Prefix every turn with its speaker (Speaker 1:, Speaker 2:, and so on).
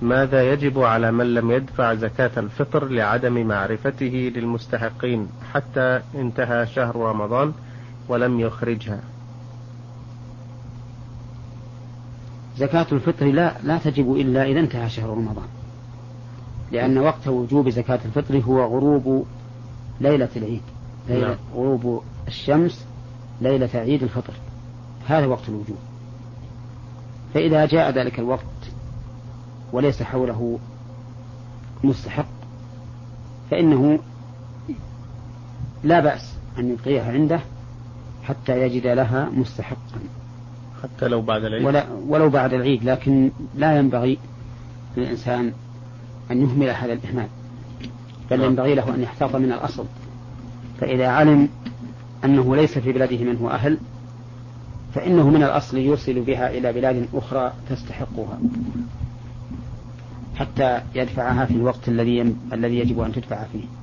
Speaker 1: ماذا يجب على من لم يدفع زكاة الفطر لعدم معرفته للمستحقين حتى انتهى شهر رمضان ولم يخرجها؟
Speaker 2: زكاة الفطر لا تجب إلا إذا انتهى شهر رمضان، لأن وقت وجوب زكاة الفطر هو غروب ليلة العيد، غروب الشمس ليلة عيد الفطر، هذا وقت الوجوب. فإذا جاء ذلك الوقت وليس حوله مستحق فإنه لا بأس أن يبقيها عنده حتى يجد لها مستحقا،
Speaker 1: حتى لو بعد العيد،
Speaker 2: ولو بعد العيد، لكن لا ينبغي للإنسان أن يهمل هذا الإهمال، بل ينبغي له أن يحتاط من الأصل. فإذا علم أنه ليس في بلاده من هو أهل فإنه من الأصل يرسل بها إلى بلاد أخرى تستحقها حتى يدفعها في الوقت الذي يجب أن تدفع فيه.